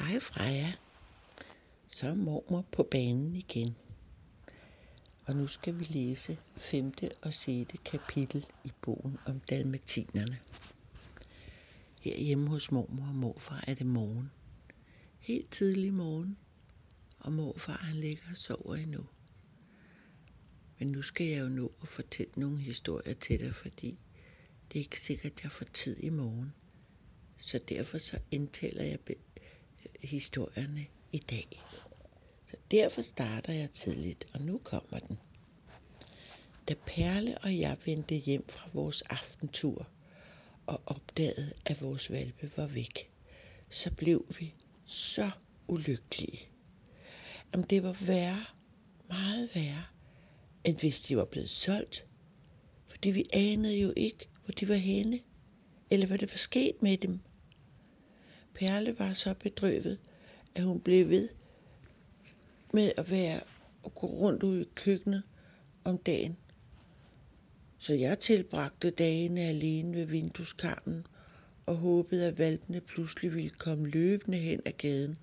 Hej Freja, så er mormor på banen igen. Og nu skal vi læse 5. og 6. kapitel i bogen om dalmatinerne. Herhjemme hos mormor og morfar er det morgen. Helt tidlig morgen, og morfar han ligger og sover endnu. Men nu skal jeg jo nå at fortælle nogle historier til dig, fordi det er ikke sikkert, at jeg får tid i morgen. Så derfor så indtaler jeg historierne i dag. Så derfor starter jeg tidligt, og nu kommer den. Da Perle og jeg vendte hjem fra vores aftentur og opdagede, at vores hvalpe var væk, så blev vi så ulykkelige. Om det var værre, meget værre, end hvis de var blevet solgt. Fordi vi anede jo ikke, hvor de var henne, eller hvad der var sket med dem. Perle var så bedrøvet, at hun blev ved med at gå rundt ude i køkkenet om dagen. Så jeg tilbragte dagene alene ved vindueskarmen og håbede, at hvalpene pludselig ville komme løbende hen ad gaden.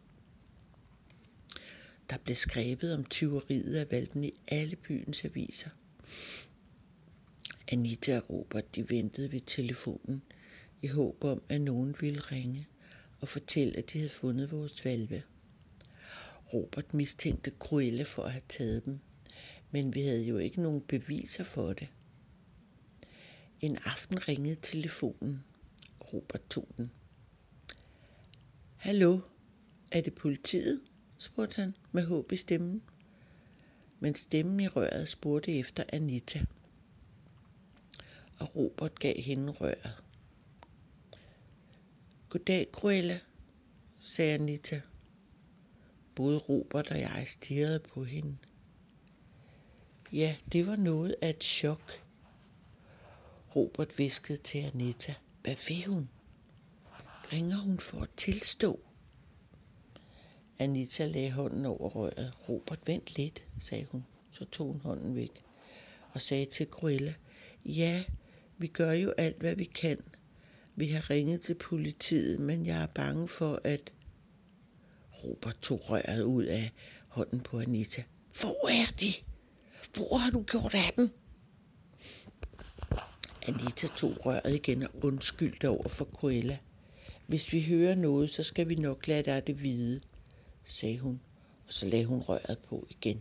Der blev skrevet om tyveriet af hvalpene i alle byens aviser. Anita og Robert, de ventede ved telefonen i håb om, at nogen ville ringe og fortælle, at de havde fundet vores hvalpe. Robert mistænkte Cruella for at have taget dem, men vi havde jo ikke nogen beviser for det. En aften ringede telefonen. Robert tog den. Hallo, er det politiet? Spurgte han med håb i stemmen. Men stemmen i røret spurgte efter Anita. Og Robert gav hende røret. Goddag, Cruella, sagde Anita. Både Robert og jeg stirrede på hende. Ja, det var noget af et chok. Robert hviskede til Anita. Hvad vil hun? Ringer hun for at tilstå? Anita lagde hånden over røret. Robert, vent lidt, sagde hun. Så tog hun hånden væk og sagde til Cruella. Ja, vi gør jo alt, hvad vi kan. Vi har ringet til politiet, men jeg er bange for, at... Robert tog røret ud af hånden på Anita. Hvor er de? Hvor har du gjort af dem? Anita tog røret igen og undskyldte over for Cruella. Hvis vi hører noget, så skal vi nok lade dig det vide, sagde hun, og så lagde hun røret på igen.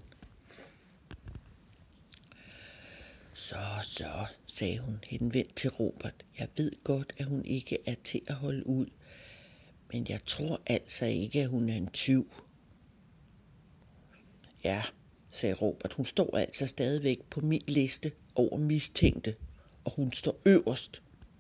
Så, sagde hun henvendt til Robert. Jeg ved godt, at hun ikke er til at holde ud, men jeg tror altså ikke, at hun er en tyv. Ja, sagde Robert, hun står altså stadigvæk på min liste over mistænkte, og hun står øverst.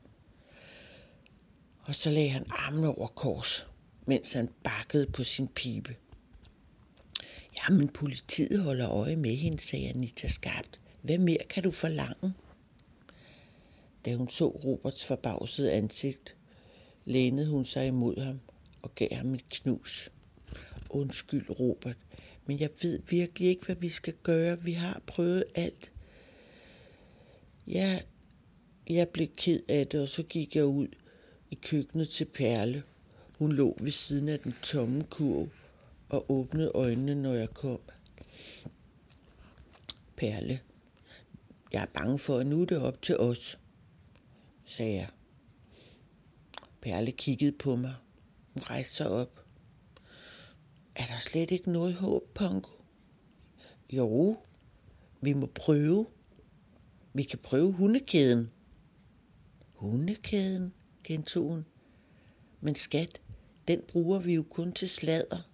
Og så lagde han armen over kors, mens han bakkede på sin pibe. Jamen, politiet holder øje med hende, sagde Anita skarpt. Hvad mere kan du forlange? Da hun så Roberts forbavsede ansigt, lænede hun sig imod ham og gav ham et knus. Undskyld, Robert, men jeg ved virkelig ikke, hvad vi skal gøre. Vi har prøvet alt. Jeg blev ked af det, og så gik jeg ud i køkkenet til Perle. Hun lå ved siden af den tomme kurv og åbnede øjnene, når jeg kom. Perle, jeg er bange for, at nu er det op til os, sagde jeg. Perle kiggede på mig. Hun rejste sig op. Er der slet ikke noget håb, Pongo? Jo, vi må prøve. Vi kan prøve hundekæden. Hundekæden, gentog hun. Men skat, den bruger vi jo kun til sladder.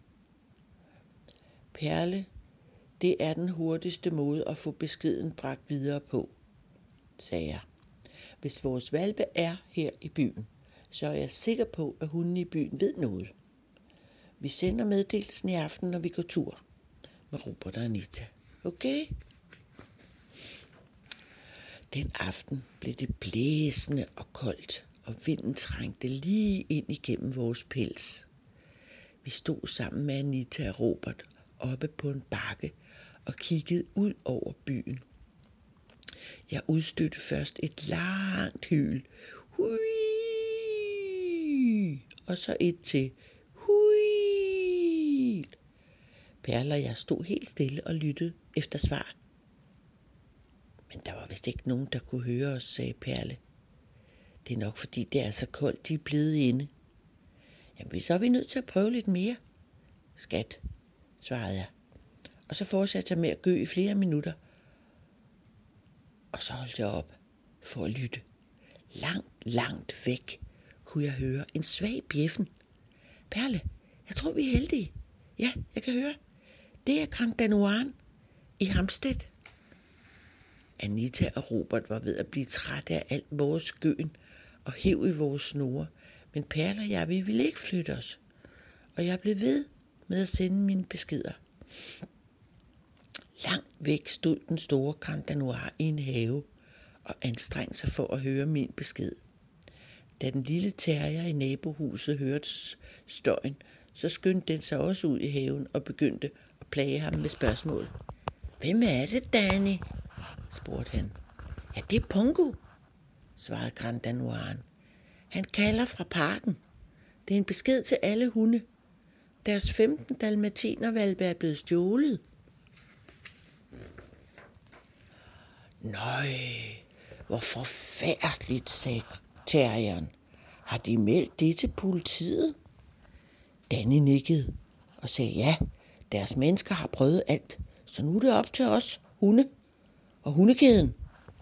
Perle, det er den hurtigste måde at få beskeden bragt videre på, sagde jeg. Hvis vores hvalpe er her i byen, så er jeg sikker på, at hunden i byen ved noget. Vi sender meddelelsen i aften, når vi går tur med Robert og Anita. Okay? Den aften blev det blæsende og koldt, og vinden trængte lige ind igennem vores pels. Vi stod sammen med Anita og Robert oppe på en bakke og kiggede ud over byen. Jeg udstødte først et langt hyl. Hui! Og så et til. Hui! Perle og jeg stod helt stille og lyttede efter svar. Men der var vist ikke nogen, der kunne høre os, sagde Perle. Det er nok fordi det er så koldt, de er blevet inde. Jamen, så er vi nødt til at prøve lidt mere. Skat, svarede jeg. Og så fortsatte jeg med at gø i flere minutter. Og så holdt jeg op for at lytte. Langt væk kunne jeg høre en svag bjæffen. Perle, jeg tror vi er heldige. Ja, jeg kan høre. Det er Grand Danoisen i Hamstedt. Anita og Robert var ved at blive trætte af alt vores gøen og hev i vores snore. Men Perle og jeg, vi ville ikke flytte os. Og jeg blev ved med at sende mine beskeder. Langt væk stod den store Grand Danois i en have og anstrengte sig for at høre min besked. Da den lille terrier i nabohuset hørte støjen, så skyndte den sig også ud i haven og begyndte at plage ham med spørgsmål. Hvem er det, Danny? Spurgte han. Ja, det er Pongo, svarede Grand Danoisen. Han kalder fra parken. Det er en besked til alle hunde. Deres 15 dalmatinerhvalpe er blevet stjålet. Nøj, hvor forfærdeligt, sagde terrieren. Har de meldt det til politiet? Danny nikkede og sagde ja, deres mennesker har prøvet alt, så nu er det op til os, hunde og hundekæden.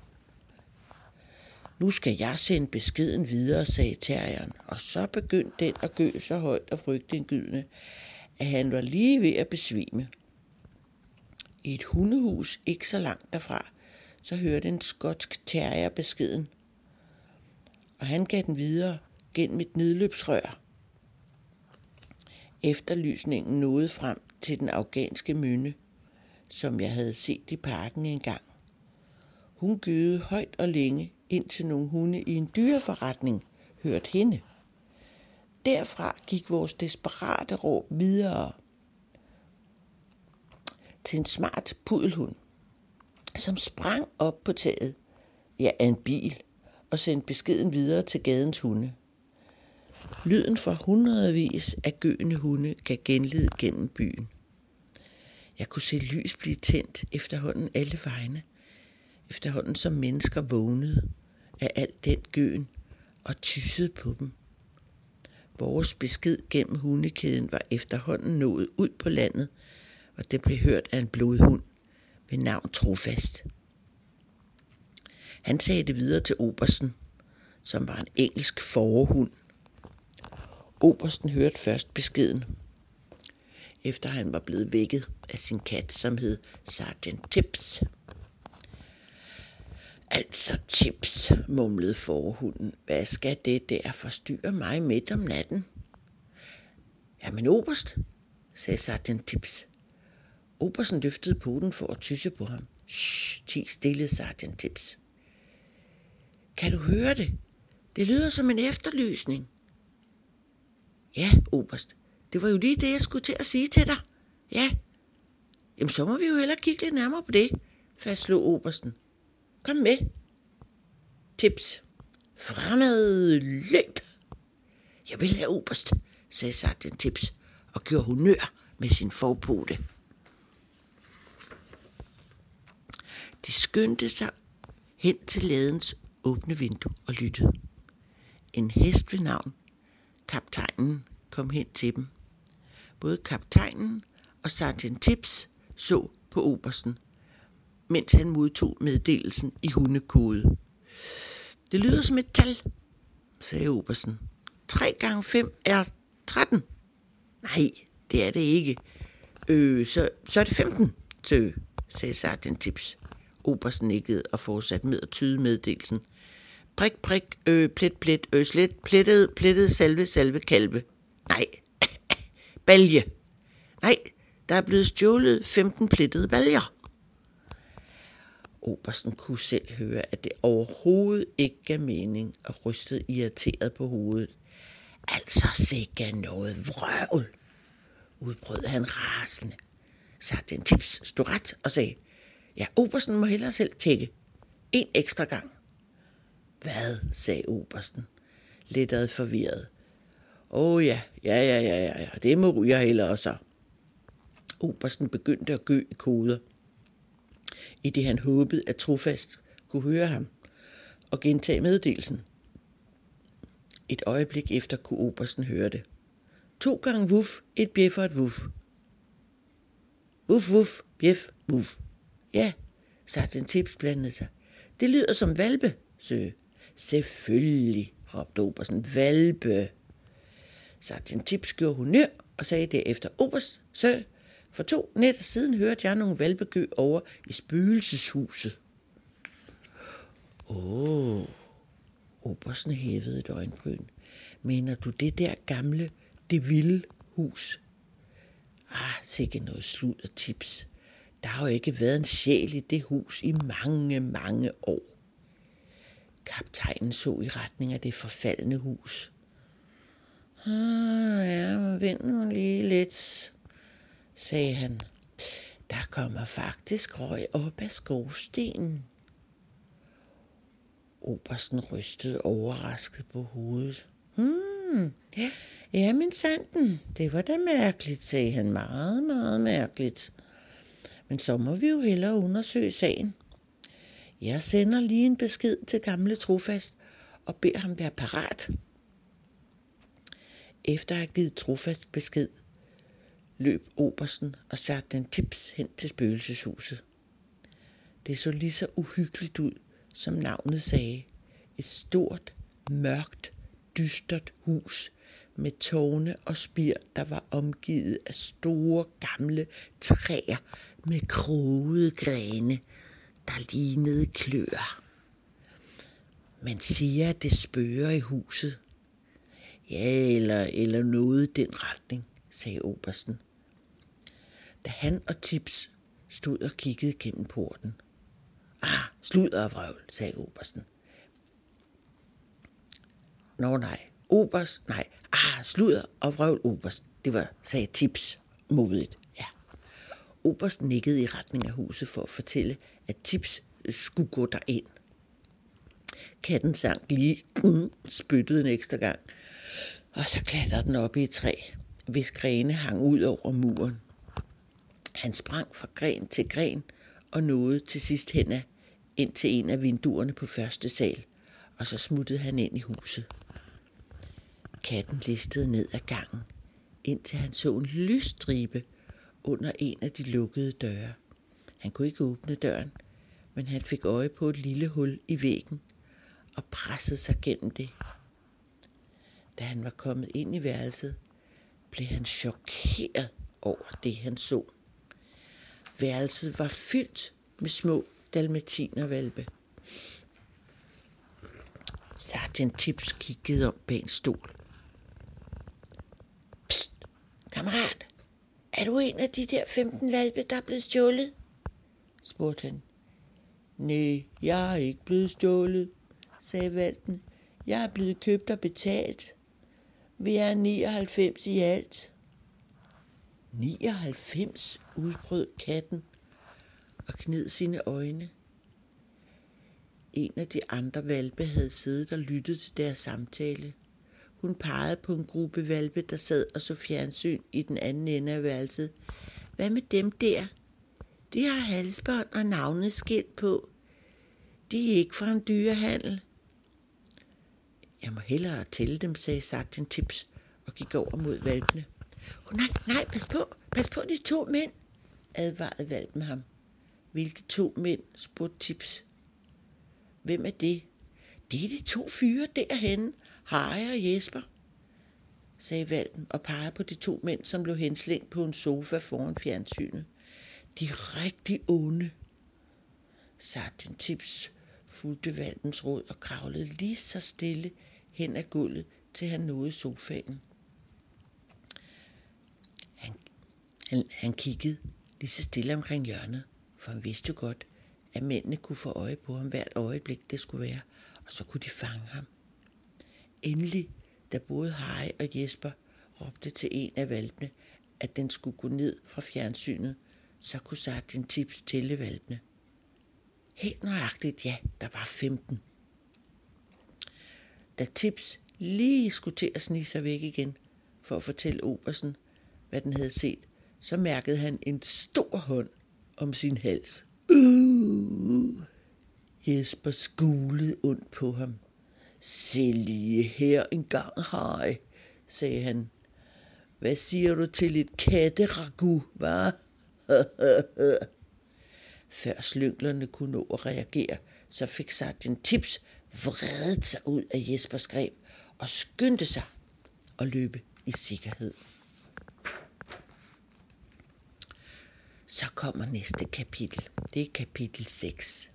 Nu skal jeg sende beskeden videre, sagde terrieren, og så begyndte den at gø så højt og frygtindgydende, at han var lige ved at besvime. I et hundehus ikke så langt derfra, så hørte en skotsk terrier beskeden, og han gav den videre gennem et nedløbsrør. Efterlysningen nåede frem til den afghanske mynde, som jeg havde set i parken engang. Hun gøede højt og længe, indtil nogle hunde i en dyreforretning hørte hende. Derfra gik vores desperate råb videre til en smart pudelhund, som sprang op på taget af en bil og sendte beskeden videre til gadens hunde. Lyden fra hundredvis af gøende hunde gav genlyd gennem byen. Jeg kunne se lys blive tændt efterhånden alle vegne, efterhånden som mennesker vågnede af alt den gøen og tyssede på dem. Vores besked gennem hundekæden var efterhånden nået ud på landet, og det blev hørt af en blodhund ved navn Trofast. Han sagde det videre til obersten, som var en engelsk fårehund. Obersten hørte først beskeden, efter han var blevet vækket af sin kat, som hed Sergeant Tips. Altså Tips, mumlede fårehunden. Hvad skal det der forstyrre mig midt om natten? Jamen oberst, sagde Sergeant Tips. Obersten løftede poten for at tysse på ham. Shh, ti stille, Sergeant Tips. Kan du høre det? Det lyder som en efterlysning. Ja, oberst. Det var jo lige det, jeg skulle til at sige til dig. Ja. Jamen, så må vi jo hellere kigge lidt nærmere på det, fastslog obersten. Kom med. Tips. Fremad løb. Jeg vil have oberst, sagde Sergeant Tips og gjorde honør med sin forpote. De skyndte sig hen til ladens åbne vindue og lyttede. En hest ved navn Kaptajnen kom hen til dem. Både kaptajnen og Sergeant Tips så på obersten, mens han modtog meddelelsen i hundekode. Det lyder som et tal, sagde obersten. 3 gange 5 er 13. Nej, det er det ikke. Så er det 15, sagde Sergeant Tips. Obersten nikkede og fortsatte med at tyde meddelelsen. Prik, prik, plet, plet, slet, plettet, salve, kalve. Nej, balje. Nej, der er blevet stjålet 15 plettede baljer. Obersten kunne selv høre, at det overhovedet ikke gav mening og rystede irriteret på hovedet. Altså sikke noget vrøvl, udbrød han rasende. Sergeant Tips stod ret og sagde, ja, obersten må hellere selv tjekke. En ekstra gang. Hvad, sagde obersten, lettere forvirret. Ja, det må ryger heller så. Obersten begyndte at gø i koder, i det han håbede, at Trofast kunne høre ham og gentage meddelelsen. Et øjeblik efter kunne obersten høre det. 2 gange vuf, et bjef og et vuf. Vuf, vuf, bjef, vuf. Ja, sergeant Tips blandede sig. Det lyder som hvalpe, sø. Selvfølgelig, råbte obersten. Hvalpe. Sergeant Tips gjorde honør og sagde derefter, oberst, sø, for 2 nætter siden hørte jeg nogle hvalpegø over i spøgelseshuset. Obersten hævede et øjenbryn. Mener du det der gamle, det vilde hus? Sikke noget sludder, Tips. Der har jo ikke været en sjæl i det hus i mange, mange år. Kaptajnen så i retning af det forfaldne hus. Ja, vent nu lige lidt, sagde han. Der kommer faktisk røg op af skorstenen. Obersten rystede overrasket på hovedet. Ja, men sanden, det var da mærkeligt, sagde han. Meget, meget mærkeligt. Men så må vi jo hellere undersøge sagen. Jeg sender lige en besked til gamle Trofast og beder ham være parat. Efter at have givet Trofast besked, løb obersten og sergeant Tips hen til spøgelseshuset. Det så lige så uhyggeligt ud, som navnet sagde. Et stort, mørkt, dystert hus med tårne og spir, der var omgivet af store, gamle træer med krogede grene, der lignede kløer. Man siger, at det spøger i huset. Ja, eller noget i den retning, sagde obersten. Da han og Tips stod og kiggede gennem porten. Sludder og vrøvl, sagde obersten. Sludder og vrøvl, oberst. Det var, sagde Tips modigt. Ja. Obersten nikkede i retning af huset for at fortælle, at Tips skulle gå derind. Katten sang lige, spyttede en ekstra gang, og så klatrede den op i et træ, hvis grene hang ud over muren. Han sprang fra gren til gren og nåede til sidst hen ind til en af vinduerne på første sal, og så smuttede han ind i huset. Katten listede ned ad gangen, indtil han så en lysstribe under en af de lukkede døre. Han kunne ikke åbne døren, men han fik øje på et lille hul i væggen og pressede sig gennem det. Da han var kommet ind i værelset, blev han chokeret over det, han så. Værelset var fyldt med små dalmatinerhvalpe. Sergeant Tips kiggede om bag en stol. Psst, kammerat, er du en af de der 15 hvalpe, der er blevet stjålet? Spurgte han. Nej, jeg er ikke blevet stjålet, sagde hvalpen. Jeg er blevet købt og betalt. Vi er 99 i alt. 99, udbrød katten og gned sine øjne. En af de andre hvalpe havde siddet og lyttet til deres samtale. Hun pegede på en gruppe hvalpe, der sad og så fjernsyn i den anden ende af værelset. Hvad med dem der? De har halsbånd og navneskilt på. De er ikke fra en dyrehandel. Jeg må hellere tælle dem, sagde sergeant Tips og gik over mod hvalpene. Nej, pas på de 2 mænd, advarede hvalpen ham. Hvilke 2 mænd, spurgte Tips. Hvem er det? Det er de 2 fyre derhenne, Harry og Jesper, sagde hvalpen og pegede på de 2 mænd, som lå henslængt på en sofa foran fjernsynet. De er rigtig onde. Sergeant Tips fulgte hvalpens råd og kravlede lige så stille hen ad gulvet, til han nåede sofaen. Han kiggede lige så stille omkring hjørnet, for han vidste jo godt, at mændene kunne få øje på ham hvert øjeblik, det skulle være, og så kunne de fange ham. Endelig, da både Harry og Jesper råbte til en af hvalpene, at den skulle gå ned fra fjernsynet, så kunne sergeant Tips tælle hvalpene. Helt nøjagtigt, ja, der var 15. Da Tips lige skulle til at snige sig væk igen, for at fortælle obersten, hvad den havde set, så mærkede han en stor hånd om sin hals. Jesper skulede ondt på ham. Se lige her en gang, Harry, sagde han. Hvad siger du til et katteragu, hva? Før slynglerne kunne nå at reagere, så fik sergeant Tips vredet sig ud af Jespers greb og skyndte sig at løbe i sikkerhed. Så kommer næste kapitel. Det er kapitel 6.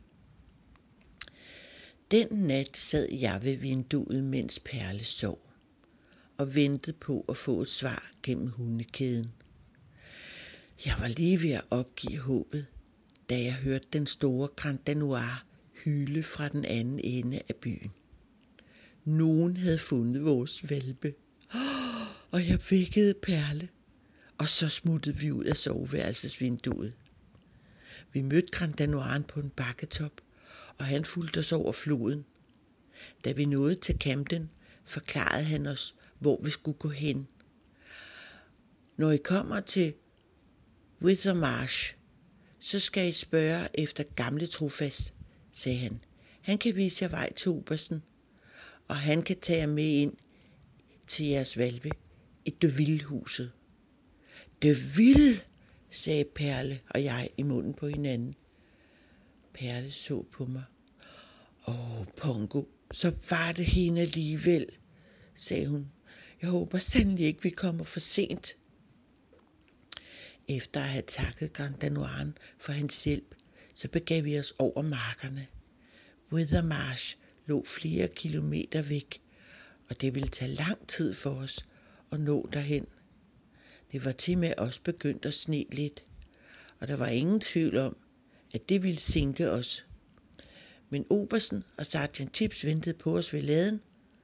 Den nat sad jeg ved vinduet, mens Perle sov, og ventede på at få et svar gennem hundekæden. Jeg var lige ved at opgive håbet, da jeg hørte den store Grand Danois hyle fra den anden ende af byen. Nogen havde fundet vores hvalpe, og jeg vækkede Perle, og så smuttede vi ud af soveværelsesvinduet. Vi mødte Grand Danoisen på en bakketop, og han fulgte os over floden. Da vi nåede til Camden, forklarede han os, hvor vi skulle gå hen. Når I kommer til Withermarsh, så skal I spørge efter gamle Trofast, sagde han. Han kan vise jer vej til Obersten, og han kan tage jer med ind til jeres hvalpe i Deville-huset. Deville, sagde Perle og jeg i munden på hinanden. Perle så på mig. Pongo, så var det hende alligevel, sagde hun. Jeg håber sandelig ikke, vi kommer for sent. Efter at have takket Grand Danoisen for hans hjælp, så begav vi os over markerne. Withermarsh lå flere kilometer væk, og det ville tage lang tid for os at nå derhen. Det var til med også begyndt at sne lidt, og der var ingen tvivl om, at det ville sinke os. Men obersten og sergeant Tips ventede på os ved laden.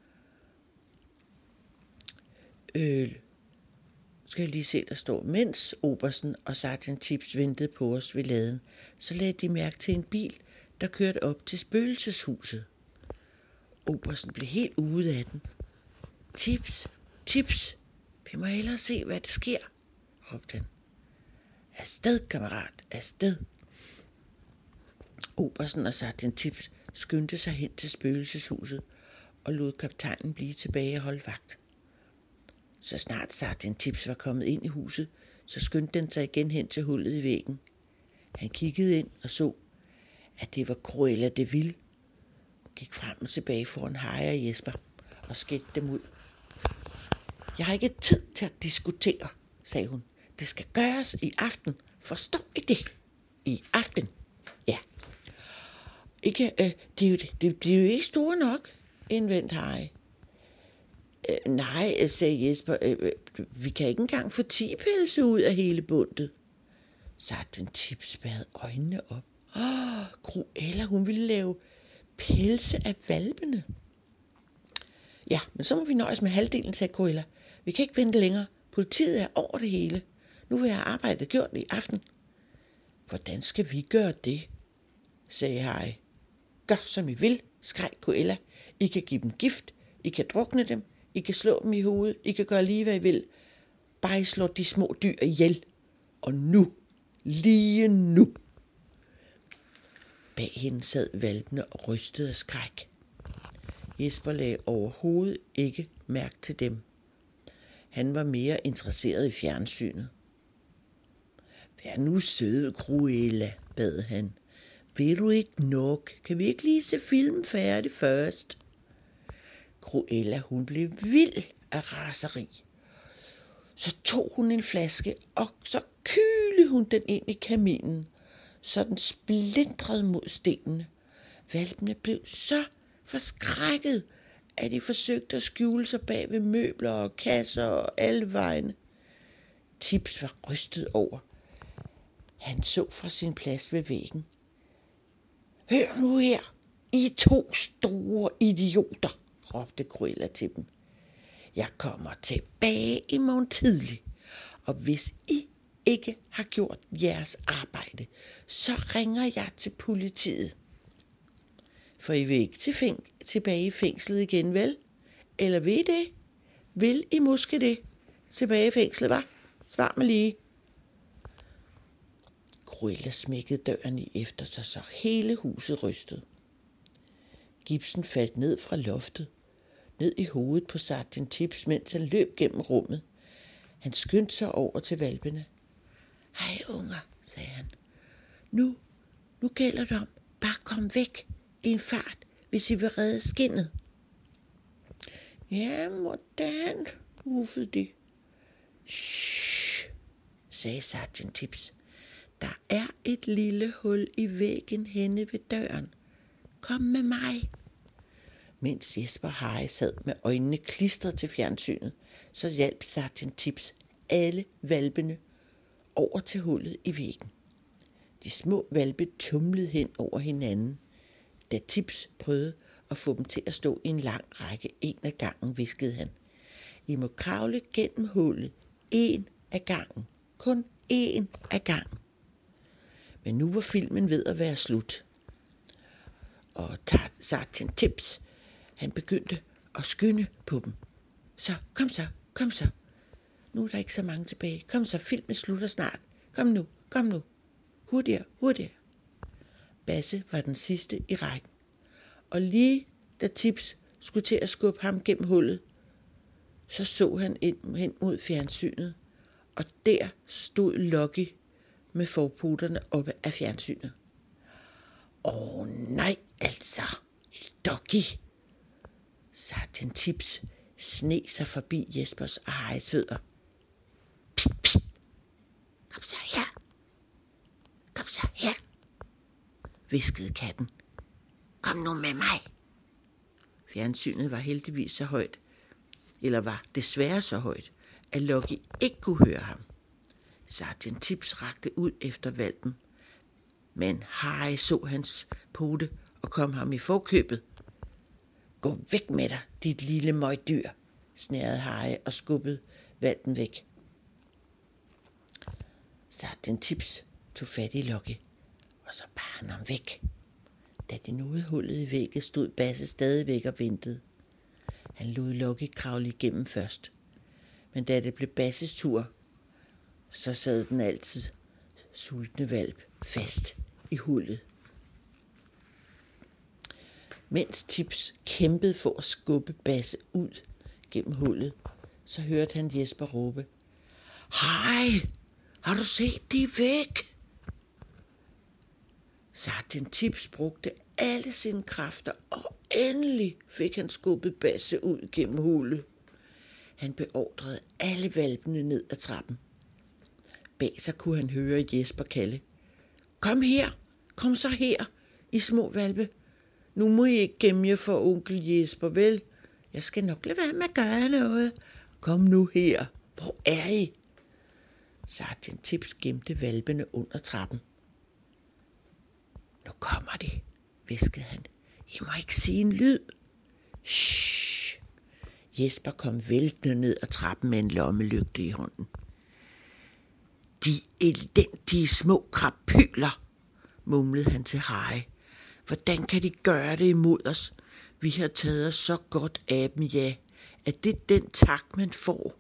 Skal jeg lige se, der står, mens obersten og sergeant Tips ventede på os ved laden, så lagde de mærke til en bil, der kørte op til spøgelseshuset. Obersten blev helt ude af den. Tips, vi må hellere se, hvad der sker, råbte han. Afsted, kammerat, afsted. Obersten og sergeant Tips skyndte sig hen til spøgelseshuset og lod kaptajnen blive tilbage og holde vagt. Så snart sergeant Tips var kommet ind i huset, så skyndte den sig igen hen til hullet i væggen. Han kiggede ind og så, at det var Cruella de Vil. Hun gik frem og tilbage foran Harry og Jesper og skældte dem ud. Jeg har ikke tid til at diskutere, sagde hun. Det skal gøres i aften. Forstår I det? I aften. Ja. Ikke, det er jo ikke store nok, indvendte Harry. Nej, sagde Jesper. Vi kan ikke engang få 10 pelse ud af hele bundet. Sergeant Tips spærrede øjnene op. Cruella, hun ville lave pelse af hvalpene. Ja, men så må vi nøjes med halvdelen, sagde Cruella. Vi kan ikke vente længere. Politiet er over det hele. Nu vil jeg have arbejdet gjort i aften. Hvordan skal vi gøre det? Sagde Harry. Gør som I vil, skreg Cruella. I kan give dem gift. I kan drukne dem. I kan slå dem i hovedet. I kan gøre lige hvad I vil. Bare I slår de små dyr ihjel. Og nu. Lige nu. Bag hende sad hvalpene og rystede af skræk. Jesper lagde overhovedet ikke mærke til dem. Han var mere interesseret i fjernsynet. Vær nu sød, Cruella, bad han. Vil du ikke nok? Kan vi ikke lige se filmen færdig først? Cruella, hun blev vild af raseri. Så tog hun en flaske, og så kylede hun den ind i kaminen, så den splindrede mod stenene. Hvalpene blev så forskrækket, at de forsøgte at skjule sig bag ved møbler og kasser og alle vegne. Tips var rystet over. Han så fra sin plads ved væggen. Hør nu her, I 2 store idioter, råbte Cruella til dem. Jeg kommer tilbage i morgen tidlig, og hvis I ikke har gjort jeres arbejde, så ringer jeg til politiet. For I vil ikke tilbage i fængslet igen, vel? Eller vil I det? Vil I måske det? Tilbage i fængslet, hva? Svar mig lige. Cruella smækkede døren i efter sig, så hele huset rystede. Gipsen faldt ned fra loftet, ned i hovedet på Sergeant Tips, mens han løb gennem rummet. Han skyndte sig over til hvalpene. Hej unger, sagde han. Nu gælder det om, bare kom væk i en fart, hvis I vil redde skindet. Ja, hvordan? Uffede de. Shh, sagde Sergeant Tips. Der er et lille hul i væggen henne ved døren. Kom med mig. Mens Jesper og Harry sad med øjnene klistret til fjernsynet, så hjalp Sergeant Tips alle hvalpene over til hullet i væggen. De små hvalpe tumlede hen over hinanden. Da Tips prøvede at få dem til at stå i en lang række en af gangen, hviskede han. I må kravle gennem hullet en af gangen. Kun en af gangen. Men nu var filmen ved at være slut. Og Sergeant Tips, han begyndte at skynde på dem. Så, kom så. Nu er der ikke så mange tilbage. Kom så, filmen slutter snart. Kom nu. Hurtigere. Basse var den sidste i rækken. Og lige da Tips skulle til at skubbe ham gennem hullet, så han hen mod fjernsynet, og der stod Lucky med forputerne oppe af fjernsynet. Nej, altså, Lucky! Sergeant Tips sneg sig forbi Jespers og Harrys fødder. Psst. Kom så her, hviskede katten. Kom nu med mig. Fjernsynet var heldigvis så højt, eller var desværre så højt, at Lucky ikke kunne høre ham. Sergeant Tips rakte ud efter hvalpen, men Harry så hans pote og kom ham i forkøbet. Gå væk med dig, dit lille møgdyr, snærede Harry og skubbede hvalpen væk. Sergeant Tips tog fat i Lucky, og så bar han ham væk. Da de nåede hullet i væggen, stod Basse stadigvæk og ventede. Han lod Lucky kravle igennem først. Men da det blev Basses tur, så sad den altid sultne hvalp fast i hullet. Mens Tips kæmpede for at skubbe Basse ud gennem hullet, så hørte han Jesper råbe. Hej! Har du set de væk? Sergeant Tips brugte alle sine kræfter, og endelig fik han skubbet Basse ud gennem hullet. Han beordrede alle hvalpene ned ad trappen. Bag sig kunne han høre Jesper kalde. Kom så her, I små hvalpe. Nu må I ikke gemme jer for onkel Jesper, vel? Jeg skal nok lade være med at gøre noget. Kom nu her. Hvor er I? Sergeant Tips gemte hvalpene under trappen. Nu kommer de, hviskede han. I må ikke sige en lyd. Shh. Jesper kom væltende ned ad trappen med en lommelygte i hånden. De elendige små krapyler, mumlede han til Harry. Hvordan kan de gøre det imod os? Vi har taget os så godt af dem, ja. Er det den tak, man får?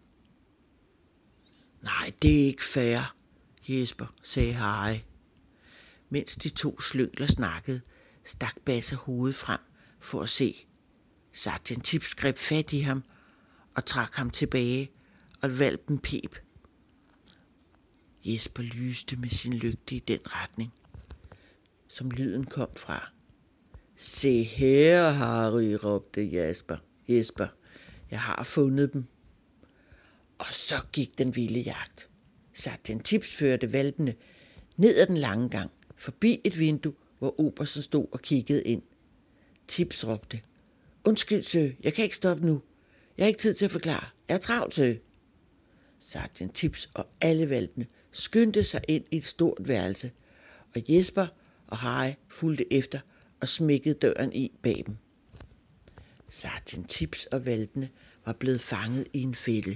Nej, det er ikke fair, Jesper, sagde Harry. Mens de to slyngler snakkede, stak Basse hovedet frem for at se. Sergeant Tips greb fat i ham og trak ham tilbage, og hvalpen pep. Jesper lyste med sin lygte i den retning, som lyden kom fra. Se her, Harry, råbte Jesper, jeg har fundet dem. Og så gik den vilde jagt. Sergeant Tips førte hvalpene ned ad den lange gang, forbi et vindue, hvor obersten stod og kiggede ind. Tips råbte. Undskyld, sø, jeg kan ikke stoppe nu. Jeg har ikke tid til at forklare. Jeg er travlt, sø. Sergeant Tips og alle hvalpene skyndte sig ind i et stort værelse, og Jesper og Harry fulgte efter og smækkede døren i bag dem. Sergeant Tips og hvalpene var blevet fanget i en fælde.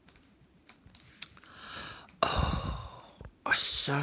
Og så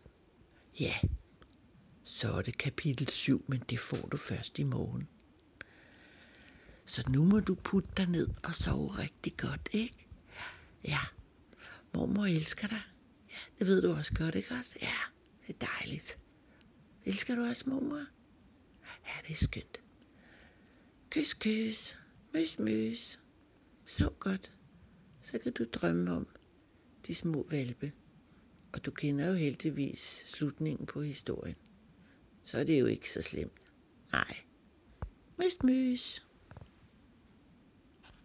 er det kapitel 7, men det får du først i morgen. Så nu må du putte dig ned og sove rigtig godt, ikke? Ja, mormor elsker dig. Ja, det ved du også godt, ikke også? Det er dejligt. Elsker du også mormor? Ja, det er skønt. Kys, kys. Møs, møs. Sov godt. Så kan du drømme om de små hvalpe. Og du kender jo heldigvis slutningen på historien. Så er det jo ikke så slemt. Nej. Møs, møs.